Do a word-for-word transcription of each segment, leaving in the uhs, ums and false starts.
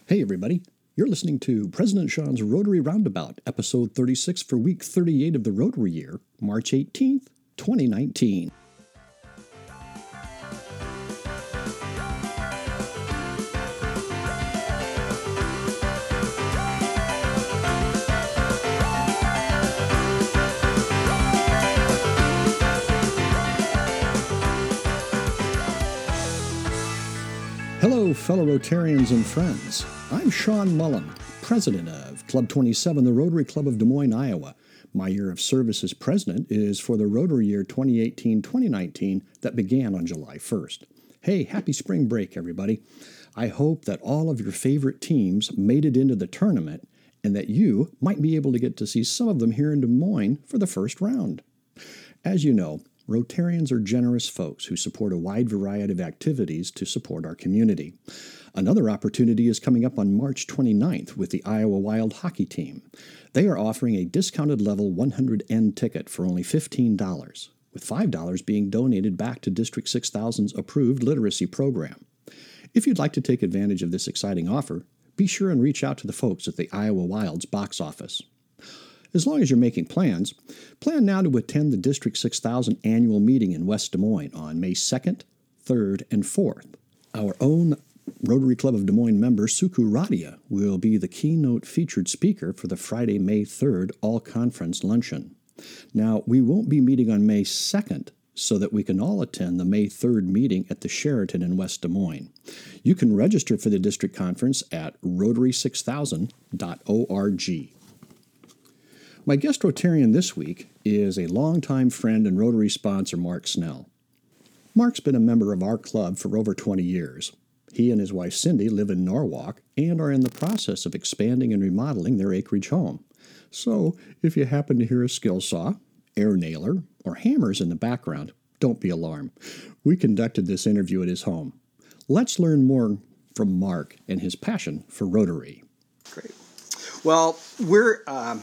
Hey, everybody. You're listening to President Sean's Rotary Roundabout, episode thirty-six for week thirty-eight of the Rotary year, March eighteenth, twenty nineteen. Hello, fellow Rotarians and friends. I'm Sean Mullen, president of Club twenty-seven, the Rotary Club of Des Moines, Iowa. My year of service as president is for the Rotary year twenty eighteen twenty nineteen that began on July first. Hey, happy spring break, everybody. I hope that all of your favorite teams made it into the tournament and that you might be able to get to see some of them here in Des Moines for the first round. As you know, Rotarians are generous folks who support a wide variety of activities to support our community. Another opportunity is coming up on March twenty-ninth with the Iowa Wild hockey team. They are offering a discounted level one hundred N ticket for only fifteen dollars, with five dollars being donated back to District six thousand's approved literacy program. If you'd like to take advantage of this exciting offer, be sure and reach out to the folks at the Iowa Wild's box office. As long as you're making plans, plan now to attend the District six thousand annual meeting in West Des Moines on May second, third, and fourth. Our own Rotary Club of Des Moines member Suku Radia will be the keynote featured speaker for the Friday, May third all-conference luncheon. Now, we won't be meeting on May second so that we can all attend the May third meeting at the Sheraton in West Des Moines. You can register for the district conference at rotary six thousand dot org. My guest Rotarian this week is a longtime friend and Rotary sponsor, Mark Snell. Mark's been a member of our club for over twenty years. He and his wife Cindy live in Norwalk and are in the process of expanding and remodeling their acreage home. So, if you happen to hear a skill saw, air nailer, or hammers in the background, don't be alarmed. We conducted this interview at his home. Let's learn more from Mark and his passion for Rotary. Great. Well, we're... Um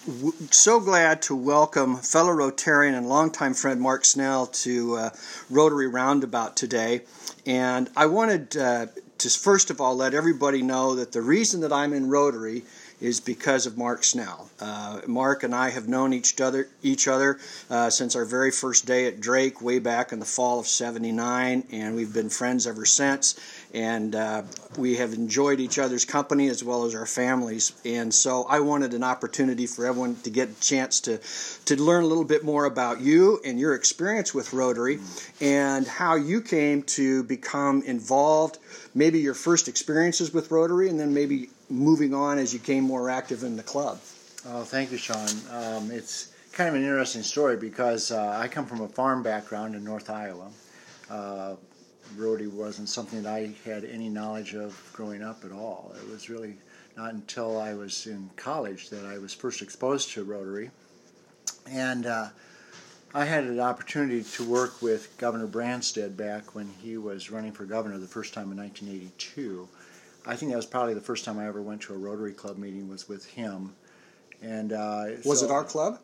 so glad to welcome fellow Rotarian and longtime friend Mark Snell to uh, Rotary Roundabout today. And I wanted uh, to first of all let everybody know that the reason that I'm in Rotary is because of Mark Snell. Uh, Mark and I have known each other each other uh, since our very first day at Drake way back in the fall of seventy-nine, and we've been friends ever since. And uh, we have enjoyed each other's company as well as our families. And so I wanted an opportunity for everyone to get a chance to, to learn a little bit more about you and your experience with Rotary and how you came to become involved, maybe your first experiences with Rotary, and then maybe moving on as you became more active in the club. Oh, thank you, Sean. Um, it's kind of an interesting story because uh, I come from a farm background in North Iowa. Uh, Rotary wasn't something that I had any knowledge of growing up at all. It was really not until I was in college that I was first exposed to Rotary. And uh, I had an opportunity to work with Governor Branstad back when he was running for governor the first time in nineteen eighty-two. I think that was probably the first time I ever went to a Rotary Club meeting was with him. And uh, Was so, it our club?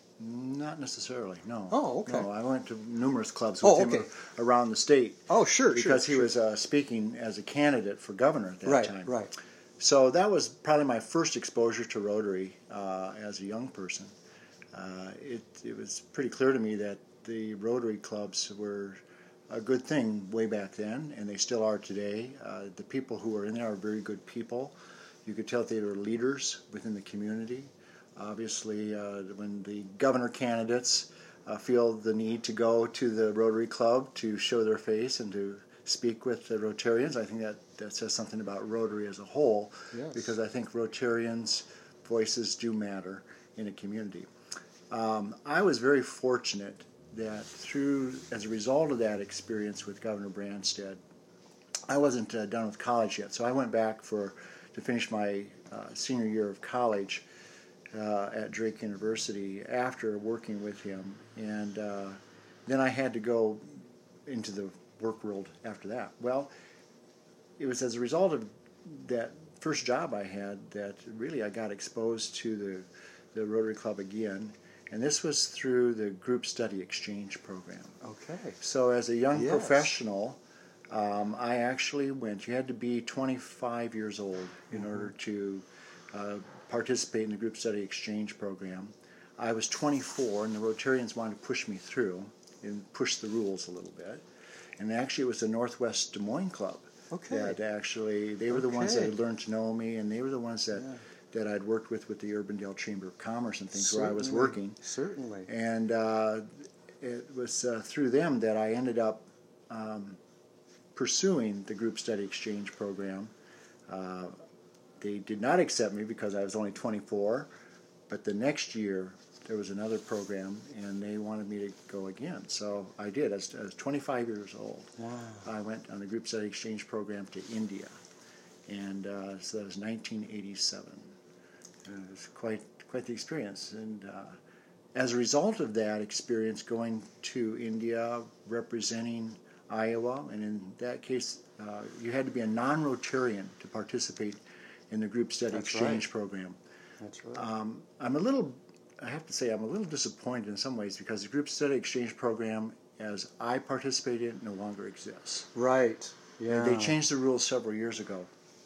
Not necessarily, no. Oh, okay. No, I went to numerous clubs with oh, him okay. around the state. Oh, sure, Because sure, he sure. was uh, speaking as a candidate for governor at that right, time. Right, right. So that was probably my first exposure to Rotary uh, as a young person. Uh, it, it was pretty clear to me that the Rotary clubs were a good thing way back then, and they still are today. Uh, the people who are in there are very good people. You could tell that they were leaders within the community. Obviously, uh, when the governor candidates uh, feel the need to go to the Rotary Club to show their face and to speak with the Rotarians, I think that, that says something about Rotary as a whole, yes. Because I think Rotarians' voices do matter in a community. Um, I was very fortunate that through, as a result of that experience with Governor Branstad, I wasn't uh, done with college yet, so I went back for to finish my uh, senior year of college uh, at Drake University after working with him, and uh, then I had to go into the work world after that. Well, it was as a result of that first job I had that really I got exposed to the, the Rotary Club again. And this was through the Group Study Exchange Program. Okay. So as a young yes. professional, Um, I actually went. You had to be twenty-five years old in mm-hmm. order to uh, participate in the group study exchange program. I was twenty-four, and the Rotarians wanted to push me through and push the rules a little bit. And actually, it was the Northwest Des Moines Club okay. that actually, they were the okay. ones that had learned to know me, and they were the ones that, yeah. that I'd worked with with the Urbandale Chamber of Commerce and things Certainly. where I was working. Certainly. And uh, it was uh, through them that I ended up um, pursuing the group study exchange program. Uh, they did not accept me because I was only twenty-four, but the next year there was another program, and they wanted me to go again. So I did. I was, I was twenty-five years old. Wow. I went on the group study exchange program to India, and uh, so that was nineteen eighty-seven. And it was quite quite the experience. And uh, as a result of that experience, going to India, representing Iowa, and in that case, uh, you had to be a non-Rotarian to participate in the group study That's exchange right. program. That's right. Um, I'm a little, I have to say, I'm a little disappointed in some ways because the group study exchange program, as I participated in, no longer exists. Right. Yeah. They changed the rules several years ago,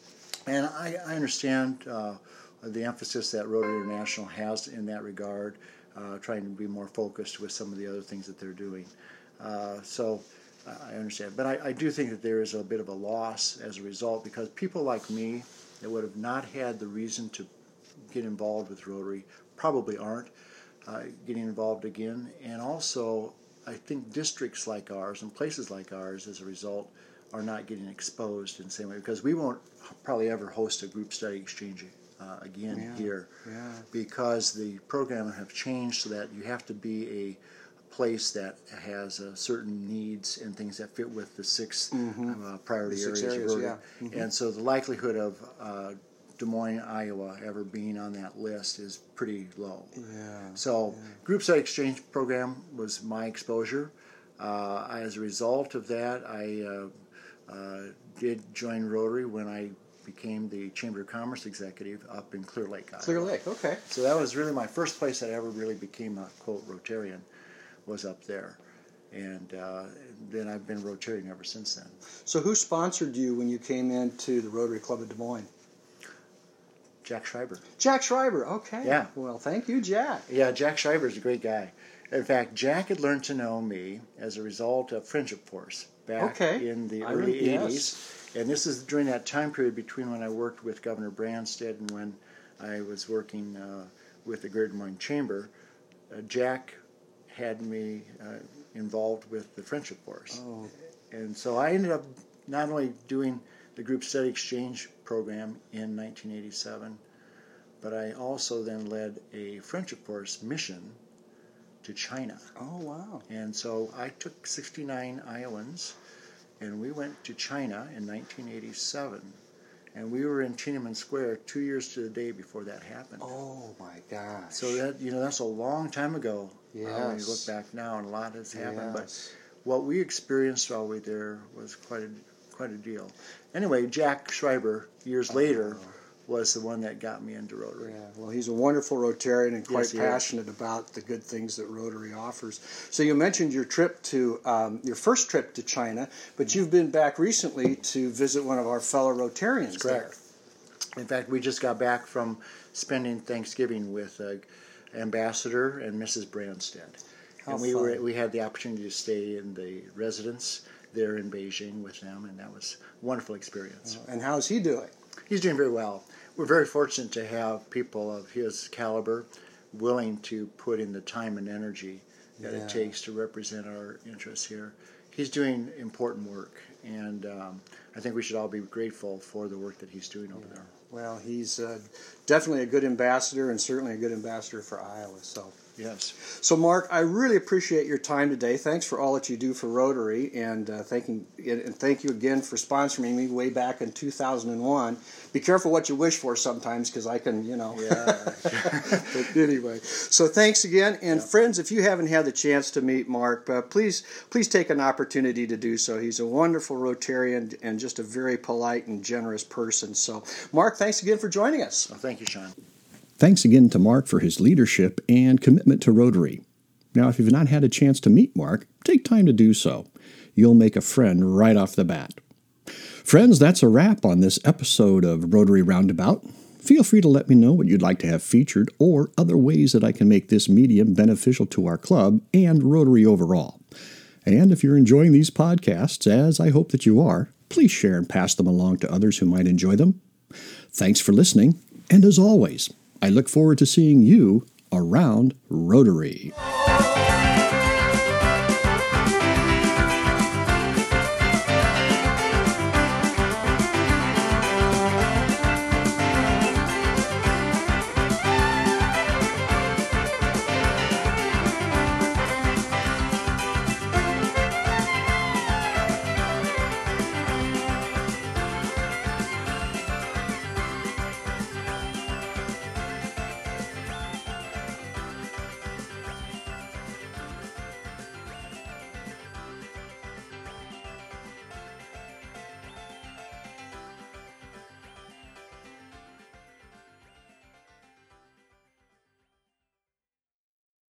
and I, I understand uh, the emphasis that Rotary International has in that regard, uh, trying to be more focused with some of the other things that they're doing. Uh, so. I understand, but I, I do think that there is a bit of a loss as a result because people like me that would have not had the reason to get involved with Rotary probably aren't uh, getting involved again. And also, I think districts like ours and places like ours, as a result, are not getting exposed in the same way because we won't probably ever host a group study exchange uh, again yeah. here yeah. because the program have changed so that you have to be a place that has uh, certain needs and things that fit with the six mm-hmm. uh, priority the six areas. areas yeah. mm-hmm. And so the likelihood of uh, Des Moines, Iowa ever being on that list is pretty low. Yeah. So yeah. group study exchange program was my exposure. Uh, as a result of that, I uh, uh, did join Rotary when I became the Chamber of Commerce executive up in Clear Lake, Iowa. Clear Lake, okay. So that was really my first place that I ever really became a, quote, Rotarian. Was up there, and uh, then I've been Rotarian ever since then. So who sponsored you when you came into the Rotary Club of Des Moines? Jack Schreiber. Jack Schreiber, okay. Yeah. Well, thank you, Jack. Yeah, Jack Schreiber is a great guy. In fact, Jack had learned to know me as a result of Friendship Force back okay. in the I early re- eighties. Yes. And this is during that time period between when I worked with Governor Branstad and when I was working uh, with the Greater Des Moines Chamber. Uh, Jack had me uh, involved with the Friendship Force. Oh. And so I ended up not only doing the group study exchange program in nineteen eighty-seven, but I also then led a Friendship Force mission to China. Oh, wow. And so I took sixty-nine Iowans, and we went to China in nineteen eighty-seven. And we were in Tiananmen Square two years to the day before that happened. Oh, my gosh. So that, you know, that's a long time ago. Yes. Uh, when you look back now, and a lot has happened. Yes. But what we experienced while we were there was quite a quite a deal. Anyway, Jack Schreiber, years oh. later, was the one that got me into Rotary. Yeah, well, he's a wonderful Rotarian and quite Yes, he passionate is. about the good things that Rotary offers. So you mentioned your trip to, um, your first trip to China, but you've been back recently to visit one of our fellow Rotarians That's correct. There. In fact, we just got back from spending Thanksgiving with uh, Ambassador and Missus Branstad. How and we fun. were we had the opportunity to stay in the residence there in Beijing with them, and that was a wonderful experience. And how's he doing? He's doing very well. We're very fortunate to have people of his caliber willing to put in the time and energy that Yeah. it takes to represent our interests here. He's doing important work, and um, I think we should all be grateful for the work that he's doing over Yeah. there. Well, he's uh, definitely a good ambassador and certainly a good ambassador for Iowa. So, Yes. so Mark, I really appreciate your time today. Thanks for all that you do for Rotary, and uh, thanking and thank you again for sponsoring me way back in two thousand one. Be careful what you wish for sometimes, because I can, you know. Yeah. But anyway, so thanks again, and Yeah. friends, if you haven't had the chance to meet Mark, uh, please please take an opportunity to do so. He's a wonderful Rotarian and just a very polite and generous person. So, Mark, thanks again for joining us. Well, thank you, Sean. Thanks again to Mark for his leadership and commitment to Rotary. Now, if you've not had a chance to meet Mark, take time to do so. you'll make a friend right off the bat. Friends, that's a wrap on this episode of Rotary Roundabout. Feel free to let me know what you'd like to have featured or other ways that I can make this medium beneficial to our club and Rotary overall. And if you're enjoying these podcasts, as I hope that you are, please share and pass them along to others who might enjoy them. Thanks for listening, and as always, I look forward to seeing you around Rotary.